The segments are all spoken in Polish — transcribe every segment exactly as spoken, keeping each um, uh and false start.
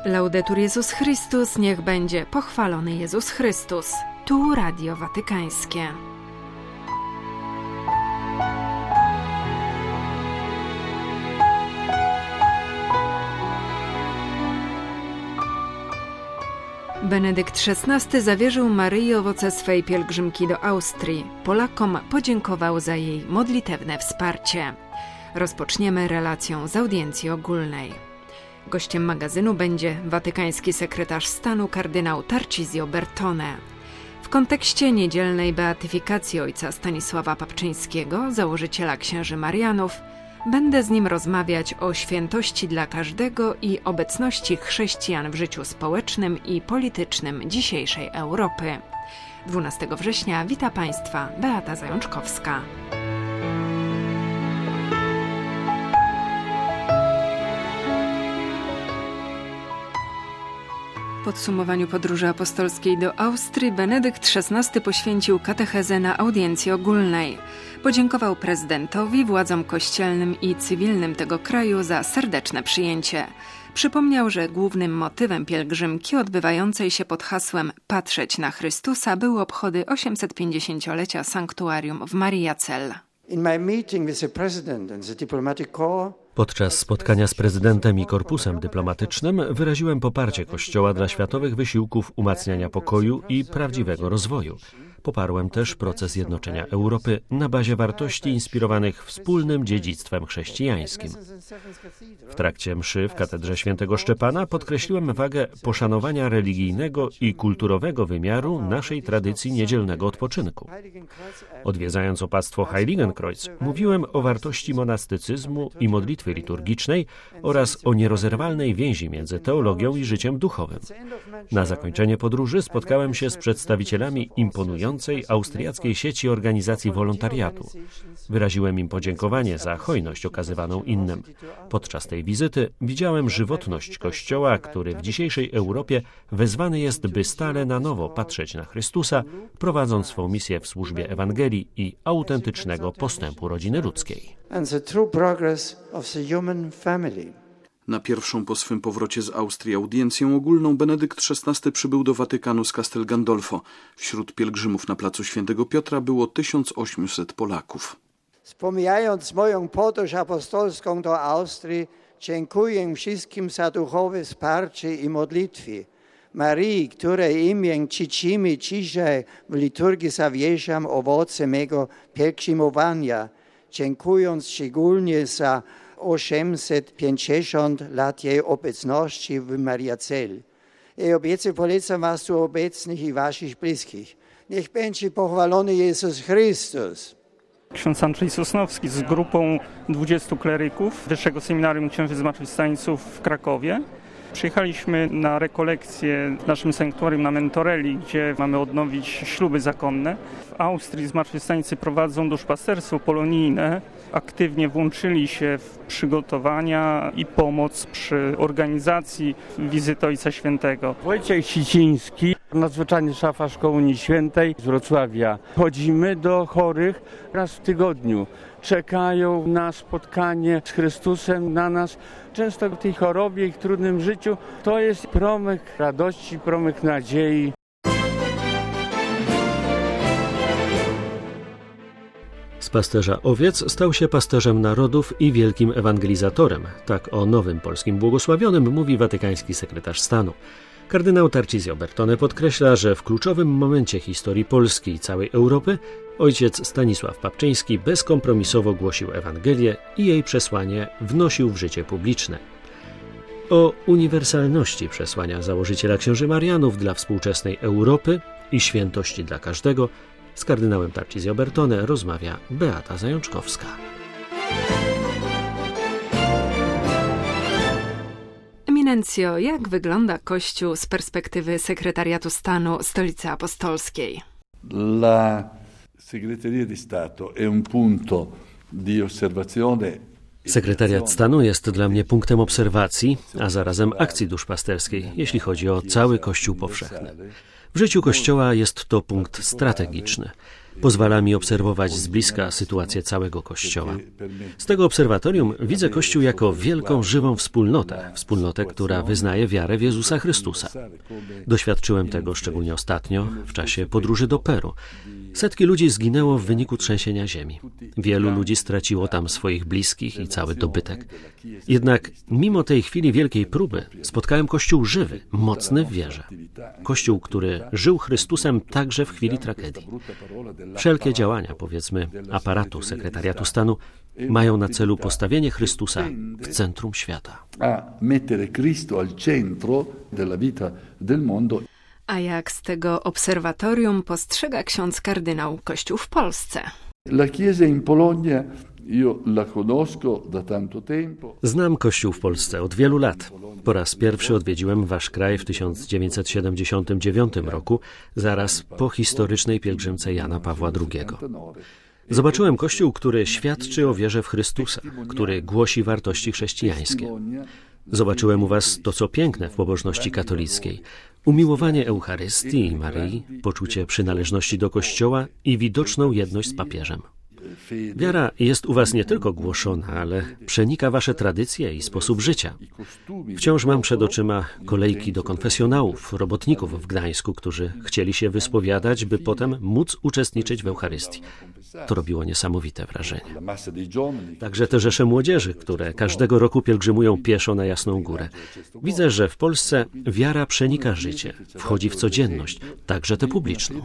Laudetur Jezus Chrystus, niech będzie pochwalony Jezus Chrystus. Tu Radio Watykańskie. Benedykt szesnasty zawierzył Maryi owoce swej pielgrzymki do Austrii. Polakom podziękował za jej modlitewne wsparcie. Rozpoczniemy relacją z audiencji ogólnej. Gościem magazynu będzie watykański sekretarz stanu kardynał Tarcisio Bertone. W kontekście niedzielnej beatyfikacji ojca Stanisława Papczyńskiego, założyciela księży Marianów, będę z nim rozmawiać o świętości dla każdego i obecności chrześcijan w życiu społecznym i politycznym dzisiejszej Europy. dwunastego września wita Państwa Beata Zajączkowska. W podsumowaniu podróży apostolskiej do Austrii Benedykt szesnasty poświęcił katechezę na audiencji ogólnej. Podziękował prezydentowi, władzom kościelnym i cywilnym tego kraju za serdeczne przyjęcie. Przypomniał, że głównym motywem pielgrzymki odbywającej się pod hasłem Patrzeć na Chrystusa były obchody osiemsetpięćdziesięciolecia sanktuarium w Mariazell. Podczas spotkania z prezydentem i korpusem dyplomatycznym wyraziłem poparcie Kościoła dla światowych wysiłków umacniania pokoju i prawdziwego rozwoju. Poparłem też proces jednoczenia Europy na bazie wartości inspirowanych wspólnym dziedzictwem chrześcijańskim. W trakcie mszy w katedrze świętego Szczepana podkreśliłem wagę poszanowania religijnego i kulturowego wymiaru naszej tradycji niedzielnego odpoczynku. Odwiedzając opactwo Heiligenkreuz, mówiłem o wartości monastycyzmu i modlitwy liturgicznej oraz o nierozerwalnej więzi między teologią i życiem duchowym. Na zakończenie podróży spotkałem się z przedstawicielami imponującej austriackiej sieci organizacji wolontariatu. Wyraziłem im podziękowanie za hojność okazywaną innym. Podczas tej wizyty widziałem żywotność Kościoła, który w dzisiejszej Europie wezwany jest, by stale na nowo patrzeć na Chrystusa, prowadząc swą misję w służbie Ewangelii i autentycznego postępu rodziny ludzkiej. Na pierwszą po swym powrocie z Austrii audiencję ogólną Benedykt szesnasty przybył do Watykanu z Castel Gandolfo. Wśród pielgrzymów na placu Świętego Piotra było tysiąc osiemset Polaków. Wspomniając moją podróż apostolską do Austrii, dziękuję wszystkim za duchowe wsparcie i modlitwy. Maryi, której imię czcimy dzisiaj w liturgii, zawierzam owoce mego pielgrzymowania, dziękując szczególnie za osiemset pięćdziesiąt lat jej obecności w Mariazell. I obecnie polecam was tu obecnych i waszych bliskich. Niech będzie pochwalony Jezus Chrystus. Ksiądz Andrzej Sosnowski z grupą dwudziestu kleryków Wyższego Seminarium Księży Zmartwychwstańców w Krakowie. Przyjechaliśmy na rekolekcję w naszym sanktuarium na Mentorelli, gdzie mamy odnowić śluby zakonne. W Austrii zmartwychwstańcy prowadzą duszpasterstwo polonijne. Aktywnie włączyli się w przygotowania i pomoc przy organizacji wizyty Ojca Świętego. Wojciech Siciński, nadzwyczajny szafarz Komunii Świętej z Wrocławia. Chodzimy do chorych raz w tygodniu. Czekają na spotkanie z Chrystusem, na nas. Często w tej chorobie i w trudnym życiu to jest promyk radości, promyk nadziei. Z pasterza owiec stał się pasterzem narodów i wielkim ewangelizatorem. Tak o nowym polskim błogosławionym mówi watykański sekretarz stanu. Kardynał Tarcisio Bertone podkreśla, że w kluczowym momencie historii Polski i całej Europy ojciec Stanisław Papczyński bezkompromisowo głosił Ewangelię i jej przesłanie wnosił w życie publiczne. O uniwersalności przesłania założyciela księży Marianów dla współczesnej Europy i świętości dla każdego z kardynałem Tarcisio Bertone rozmawia Beata Zajączkowska. Eminencjo, jak wygląda Kościół z perspektywy sekretariatu stanu Stolicy Apostolskiej? La Segreteria di Stato è un punto di osservazione. Sekretariat stanu jest dla mnie punktem obserwacji, a zarazem akcji duszpasterskiej, jeśli chodzi o cały Kościół powszechny. W życiu Kościoła jest to punkt strategiczny. Pozwala mi obserwować z bliska sytuację całego Kościoła. Z tego obserwatorium widzę Kościół jako wielką, żywą wspólnotę, wspólnotę, która wyznaje wiarę w Jezusa Chrystusa. Doświadczyłem tego szczególnie ostatnio, w czasie podróży do Peru. Setki ludzi zginęło w wyniku trzęsienia ziemi. Wielu ludzi straciło tam swoich bliskich i cały dobytek. Jednak mimo tej chwili wielkiej próby spotkałem Kościół żywy, mocny w wierze. Kościół, który żył Chrystusem także w chwili tragedii. Wszelkie działania, powiedzmy, aparatu sekretariatu stanu mają na celu postawienie Chrystusa w centrum świata. A mettere Cristo al centro della vita del mondo. A jak z tego obserwatorium postrzega ksiądz kardynał Kościół w Polsce? La Chiesa in Polonia, io la conosco da tanto tempo. Znam Kościół w Polsce od wielu lat. Po raz pierwszy odwiedziłem wasz kraj w tysiąc dziewięćset siedemdziesiątym dziewiątym roku, zaraz po historycznej pielgrzymce Jana Pawła drugiego. Zobaczyłem Kościół, który świadczy o wierze w Chrystusa, który głosi wartości chrześcijańskie. Zobaczyłem u was to, co piękne w pobożności katolickiej. Umiłowanie Eucharystii i Maryi, poczucie przynależności do Kościoła i widoczną jedność z papieżem. Wiara jest u was nie tylko głoszona, ale przenika wasze tradycje i sposób życia. Wciąż mam przed oczyma kolejki do konfesjonałów, robotników w Gdańsku, którzy chcieli się wyspowiadać, by potem móc uczestniczyć w Eucharystii. To robiło niesamowite wrażenie. Także te rzesze młodzieży, które każdego roku pielgrzymują pieszo na Jasną Górę. Widzę, że w Polsce wiara przenika życie, wchodzi w codzienność, także tę publiczną.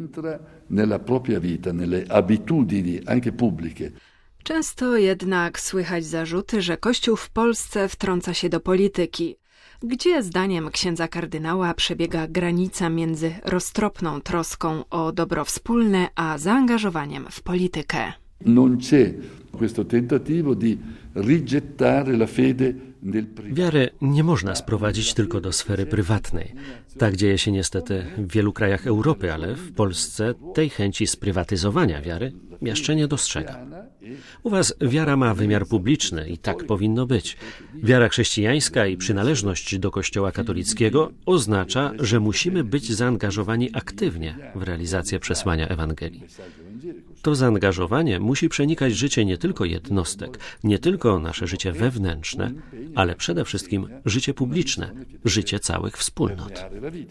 Często jednak słychać zarzuty, że Kościół w Polsce wtrąca się do polityki. Gdzie zdaniem księdza kardynała przebiega granica między roztropną troską o dobro wspólne, a zaangażowaniem w politykę? Non c'è questo tentativo di rigettare la fede nel privato. Wiary nie można sprowadzić tylko do sfery prywatnej. Tak dzieje się niestety w wielu krajach Europy, ale w Polsce tej chęci sprywatyzowania wiary jeszcze nie dostrzegam. U was wiara ma wymiar publiczny i tak powinno być. Wiara chrześcijańska i przynależność do Kościoła katolickiego oznacza, że musimy być zaangażowani aktywnie w realizację przesłania Ewangelii. To zaangażowanie musi przenikać życie nie tylko jednostek, nie tylko nasze życie wewnętrzne, ale przede wszystkim życie publiczne, życie całych wspólnot.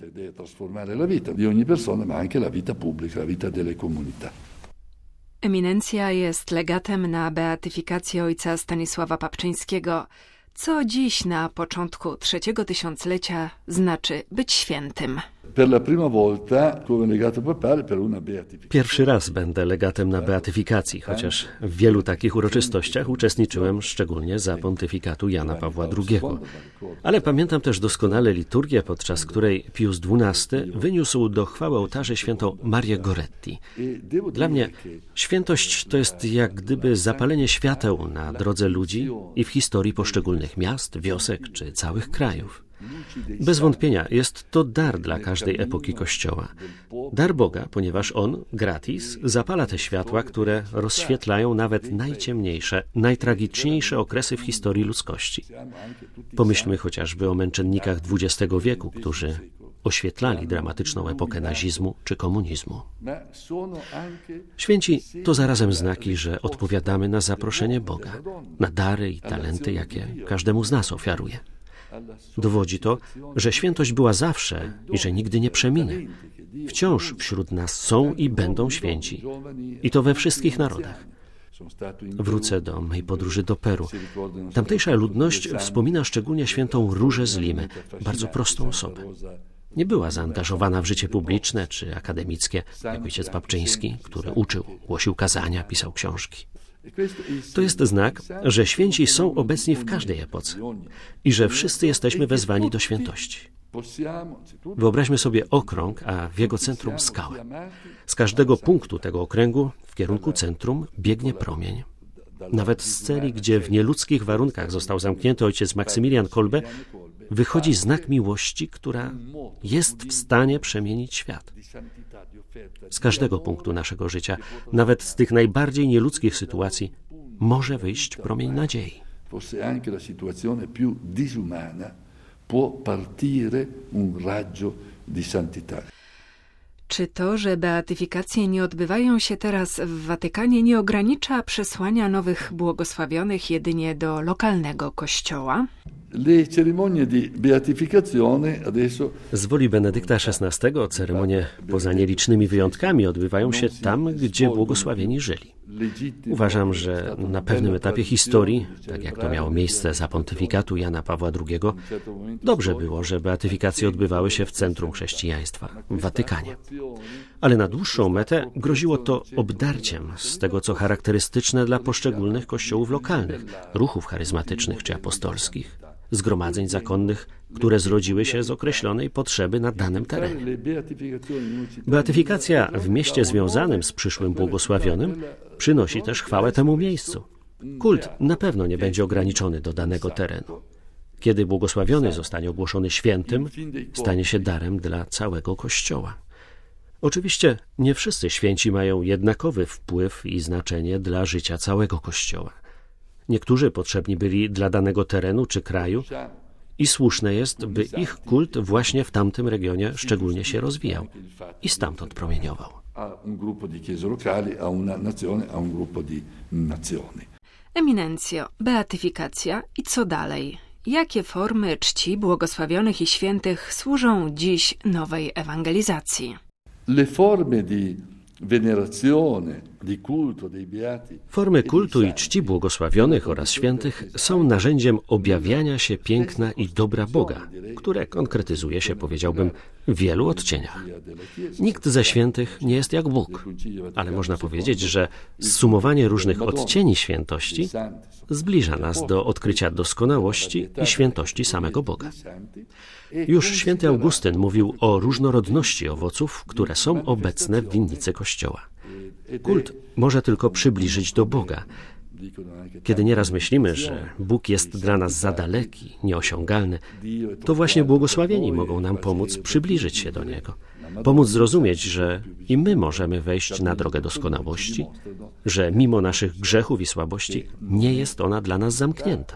Eminencja jest legatem na beatyfikację ojca Stanisława Papczyńskiego, co dziś na początku trzeciego tysiąclecia znaczy być świętym. Pierwszy raz będę legatem na beatyfikacji, chociaż w wielu takich uroczystościach uczestniczyłem szczególnie za pontyfikatu Jana Pawła drugiego. Ale pamiętam też doskonale liturgię, podczas której Pius dwunasty wyniósł do chwały ołtarza świętą Marię Goretti. Dla mnie świętość to jest jak gdyby zapalenie świateł na drodze ludzi i w historii poszczególnych miast, wiosek czy całych krajów. Bez wątpienia jest to dar dla każdej epoki Kościoła. Dar Boga, ponieważ On, gratis, zapala te światła, które rozświetlają nawet najciemniejsze, najtragiczniejsze okresy w historii ludzkości. Pomyślmy chociażby o męczennikach dwudziestego wieku, którzy oświetlali dramatyczną epokę nazizmu czy komunizmu. Święci to zarazem znaki, że odpowiadamy na zaproszenie Boga, na dary i talenty, jakie każdemu z nas ofiaruje. Dowodzi to, że świętość była zawsze i że nigdy nie przeminie. Wciąż wśród nas są i będą święci. I to we wszystkich narodach. Wrócę do mej podróży do Peru. Tamtejsza ludność wspomina szczególnie świętą Różę z Limy, bardzo prostą osobę. Nie była zaangażowana w życie publiczne czy akademickie, jak ojciec Papczyński, który uczył, głosił kazania, pisał książki. To jest znak, że święci są obecni w każdej epoce i że wszyscy jesteśmy wezwani do świętości. Wyobraźmy sobie okrąg, a w jego centrum skałę. Z każdego punktu tego okręgu w kierunku centrum biegnie promień. Nawet z celi, gdzie w nieludzkich warunkach został zamknięty ojciec Maksymilian Kolbe, wychodzi znak miłości, która jest w stanie przemienić świat. Z każdego punktu naszego życia, nawet z tych najbardziej nieludzkich sytuacji, może wyjść promień nadziei. Czy to, że beatyfikacje nie odbywają się teraz w Watykanie, nie ogranicza przesłania nowych błogosławionych jedynie do lokalnego kościoła? Z woli Benedykta szesnastego ceremonie, poza nielicznymi wyjątkami, odbywają się tam, gdzie błogosławieni żyli. Uważam, że na pewnym etapie historii, tak jak to miało miejsce za pontyfikatu Jana Pawła drugiego, dobrze było, że beatyfikacje odbywały się w centrum chrześcijaństwa, w Watykanie. Ale na dłuższą metę groziło to obdarciem z tego, co charakterystyczne dla poszczególnych kościołów lokalnych, ruchów charyzmatycznych czy apostolskich, zgromadzeń zakonnych, które zrodziły się z określonej potrzeby na danym terenie. Beatyfikacja w mieście związanym z przyszłym błogosławionym przynosi też chwałę temu miejscu. Kult na pewno nie będzie ograniczony do danego terenu. Kiedy błogosławiony zostanie ogłoszony świętym, stanie się darem dla całego Kościoła. Oczywiście nie wszyscy święci mają jednakowy wpływ i znaczenie dla życia całego Kościoła. Niektórzy potrzebni byli dla danego terenu czy kraju i słuszne jest, by ich kult właśnie w tamtym regionie szczególnie się rozwijał i stamtąd promieniował. Eminencjo, beatyfikacja i co dalej? Jakie formy czci błogosławionych i świętych służą dziś nowej ewangelizacji? Le forme di venerazione, di culto dei beati. Formy kultu i czci błogosławionych oraz świętych są narzędziem objawiania się piękna i dobra Boga, które konkretyzuje się, powiedziałbym, w wielu odcieniach. Nikt ze świętych nie jest jak Bóg, ale można powiedzieć, że zsumowanie różnych odcieni świętości zbliża nas do odkrycia doskonałości i świętości samego Boga. Już święty Augustyn mówił o różnorodności owoców, które są obecne w winnicy Kościoła. Kult może tylko przybliżyć do Boga. Kiedy nieraz myślimy, że Bóg jest dla nas za daleki, nieosiągalny, to właśnie błogosławieni mogą nam pomóc przybliżyć się do Niego. Pomóc zrozumieć, że i my możemy wejść na drogę doskonałości, że mimo naszych grzechów i słabości nie jest ona dla nas zamknięta.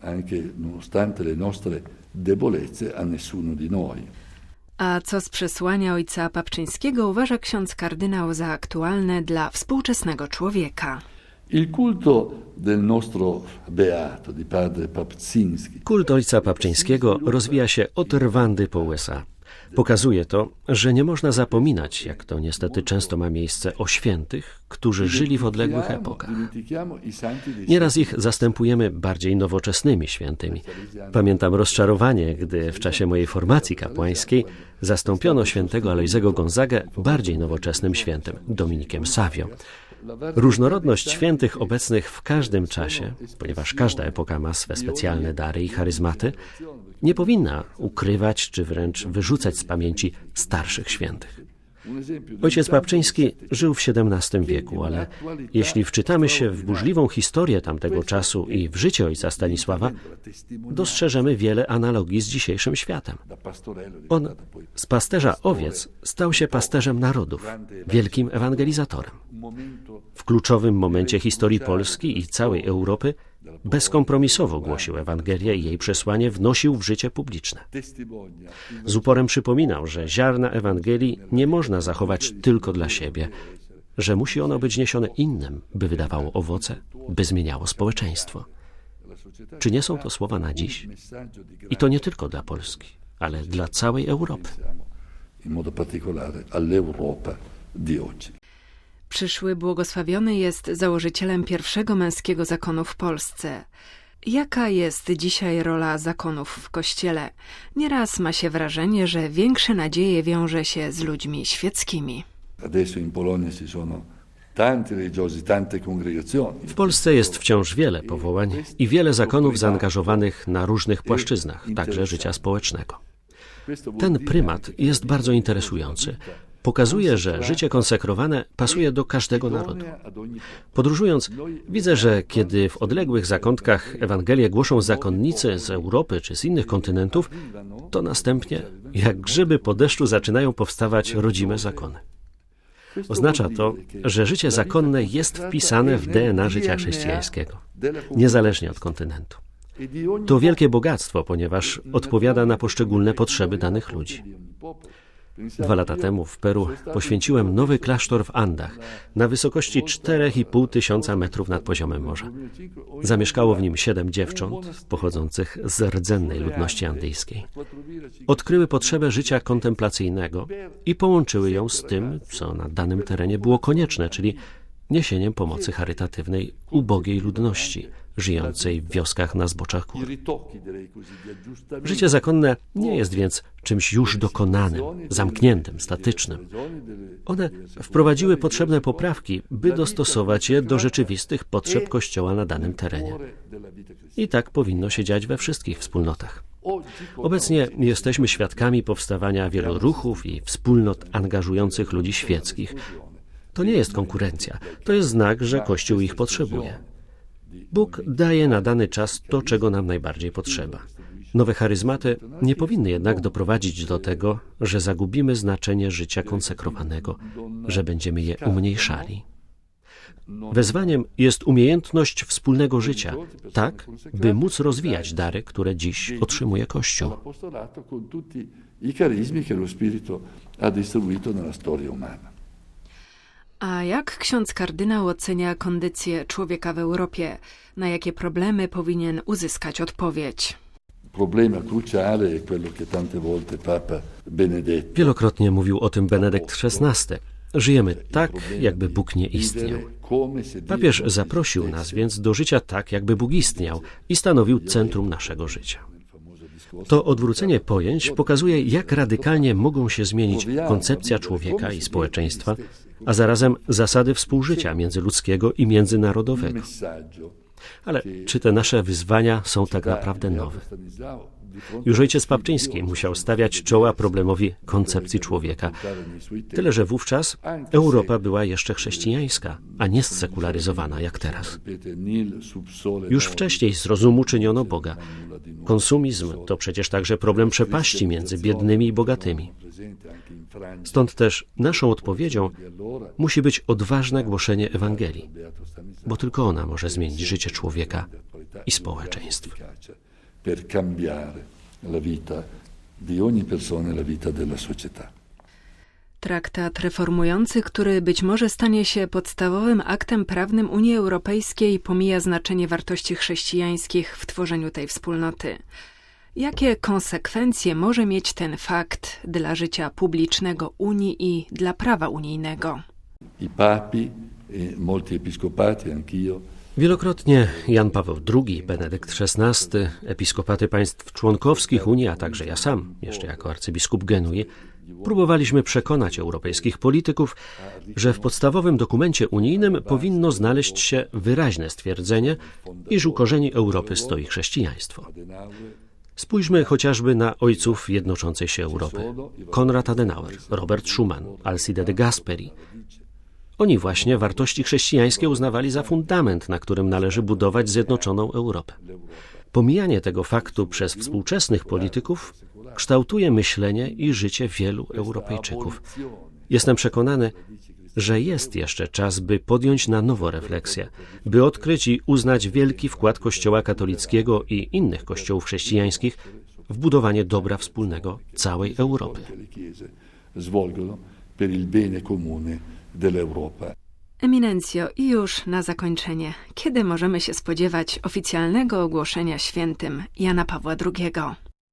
A co z przesłania ojca Papczyńskiego uważa ksiądz kardynał za aktualne dla współczesnego człowieka? Kult ojca Papczyńskiego rozwija się od Rwandy po U S A. Pokazuje to, że nie można zapominać, jak to niestety często ma miejsce, o świętych, którzy żyli w odległych epokach. Nieraz ich zastępujemy bardziej nowoczesnymi świętymi. Pamiętam rozczarowanie, gdy w czasie mojej formacji kapłańskiej zastąpiono świętego Alojzego Gonzagę bardziej nowoczesnym świętym, Dominikiem Savio. Różnorodność świętych obecnych w każdym czasie, ponieważ każda epoka ma swe specjalne dary i charyzmaty, nie powinna ukrywać czy wręcz wyrzucać z pamięci starszych świętych. Ojciec Papczyński żył w siedemnastym wieku, ale jeśli wczytamy się w burzliwą historię tamtego czasu i w życie ojca Stanisława, dostrzeżemy wiele analogii z dzisiejszym światem. On z pasterza owiec stał się pasterzem narodów, wielkim ewangelizatorem. W kluczowym momencie historii Polski i całej Europy bezkompromisowo głosił Ewangelię i jej przesłanie wnosił w życie publiczne. Z uporem przypominał, że ziarna Ewangelii nie można zachować tylko dla siebie, że musi ono być niesione innym, by wydawało owoce, by zmieniało społeczeństwo. Czy nie są to słowa na dziś? I to nie tylko dla Polski, ale dla całej Europy. In modo particolare all'Europa di oggi. Przyszły błogosławiony jest założycielem pierwszego męskiego zakonu w Polsce. Jaka jest dzisiaj rola zakonów w Kościele? Nieraz ma się wrażenie, że większe nadzieje wiąże się z ludźmi świeckimi. W Polsce jest wciąż wiele powołań i wiele zakonów zaangażowanych na różnych płaszczyznach, także życia społecznego. Ten prymat jest bardzo interesujący. Pokazuje, że życie konsekrowane pasuje do każdego narodu. Podróżując, widzę, że kiedy w odległych zakątkach Ewangelię głoszą zakonnicy z Europy czy z innych kontynentów, to następnie, jak grzyby po deszczu, zaczynają powstawać rodzime zakony. Oznacza to, że życie zakonne jest wpisane w D N A życia chrześcijańskiego, niezależnie od kontynentu. To wielkie bogactwo, ponieważ odpowiada na poszczególne potrzeby danych ludzi. Dwa lata temu w Peru poświęciłem nowy klasztor w Andach na wysokości cztery i pół tysiąca metrów nad poziomem morza. Zamieszkało w nim siedem dziewcząt pochodzących z rdzennej ludności andyjskiej. Odkryły potrzebę życia kontemplacyjnego i połączyły ją z tym, co na danym terenie było konieczne, czyli niesieniem pomocy charytatywnej ubogiej ludności żyjącej w wioskach na zboczach gór. Życie zakonne nie jest więc czymś już dokonanym, zamkniętym, statycznym. One wprowadziły potrzebne poprawki, by dostosować je do rzeczywistych potrzeb Kościoła na danym terenie. I tak powinno się dziać we wszystkich wspólnotach. Obecnie jesteśmy świadkami powstawania wielu ruchów i wspólnot angażujących ludzi świeckich. To nie jest konkurencja, to jest znak, że Kościół ich potrzebuje. Bóg daje na dany czas to, czego nam najbardziej potrzeba. Nowe charyzmaty nie powinny jednak doprowadzić do tego, że zagubimy znaczenie życia konsekrowanego, że będziemy je umniejszali. Wezwaniem jest umiejętność wspólnego życia, tak, by móc rozwijać dary, które dziś otrzymuje Kościół. A jak ksiądz kardynał ocenia kondycję człowieka w Europie? Na jakie problemy powinien uzyskać odpowiedź? Wielokrotnie mówił o tym Benedykt szesnasty. Żyjemy tak, jakby Bóg nie istniał. Papież zaprosił nas więc do życia tak, jakby Bóg istniał i stanowił centrum naszego życia. To odwrócenie pojęć pokazuje, jak radykalnie mogą się zmienić koncepcja człowieka i społeczeństwa, a zarazem zasady współżycia międzyludzkiego i międzynarodowego. Ale czy te nasze wyzwania są tak naprawdę nowe? Już ojciec Papczyński musiał stawiać czoła problemowi koncepcji człowieka. Tyle, że wówczas Europa była jeszcze chrześcijańska, a nie zsekularyzowana jak teraz. Już wcześniej z rozumu czyniono Boga. Konsumizm to przecież także problem przepaści między biednymi i bogatymi. Stąd też naszą odpowiedzią musi być odważne głoszenie Ewangelii, bo tylko ona może zmienić życie człowieka i społeczeństw. Per cambiare la vita di ogni persona e la vita della società. Traktat reformujący, który być może stanie się podstawowym aktem prawnym Unii Europejskiej, pomija znaczenie wartości chrześcijańskich w tworzeniu tej wspólnoty. Jakie konsekwencje może mieć ten fakt dla życia publicznego Unii i dla prawa unijnego? I papi, e molti episcopati, anch'io. Wielokrotnie Jan Paweł drugi, Benedykt szesnasty, episkopaty państw członkowskich Unii, a także ja sam, jeszcze jako arcybiskup Genui, próbowaliśmy przekonać europejskich polityków, że w podstawowym dokumencie unijnym powinno znaleźć się wyraźne stwierdzenie, iż u korzeni Europy stoi chrześcijaństwo. Spójrzmy chociażby na ojców jednoczącej się Europy. Konrad Adenauer, Robert Schuman, Alcide de Gasperi. Oni właśnie wartości chrześcijańskie uznawali za fundament, na którym należy budować zjednoczoną Europę. Pomijanie tego faktu przez współczesnych polityków kształtuje myślenie i życie wielu Europejczyków. Jestem przekonany, że jest jeszcze czas, by podjąć na nowo refleksję, by odkryć i uznać wielki wkład Kościoła katolickiego i innych kościołów chrześcijańskich w budowanie dobra wspólnego całej Europy. Eminencjo, i już na zakończenie, kiedy możemy się spodziewać oficjalnego ogłoszenia świętym Jana Pawła drugiego?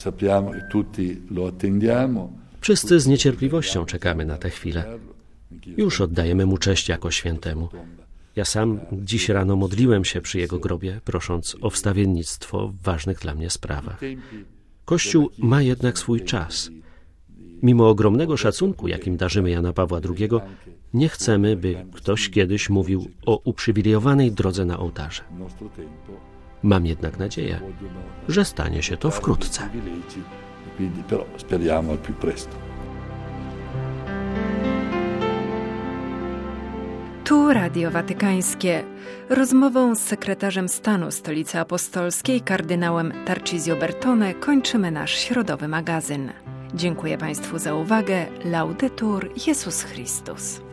Wszyscy z niecierpliwością czekamy na tę chwilę. Już oddajemy mu cześć jako świętemu. Ja sam dziś rano modliłem się przy jego grobie, prosząc o wstawiennictwo w ważnych dla mnie sprawach. Kościół ma jednak swój czas. Mimo ogromnego szacunku, jakim darzymy Jana Pawła drugiego, nie chcemy, by ktoś kiedyś mówił o uprzywilejowanej drodze na ołtarze. Mam jednak nadzieję, że stanie się to wkrótce. Tu Radio Watykańskie. Rozmową z sekretarzem stanu Stolicy Apostolskiej, kardynałem Tarcisio Bertone, kończymy nasz środowy magazyn. Dziękuję Państwu za uwagę. Laudetur Jesus Christus.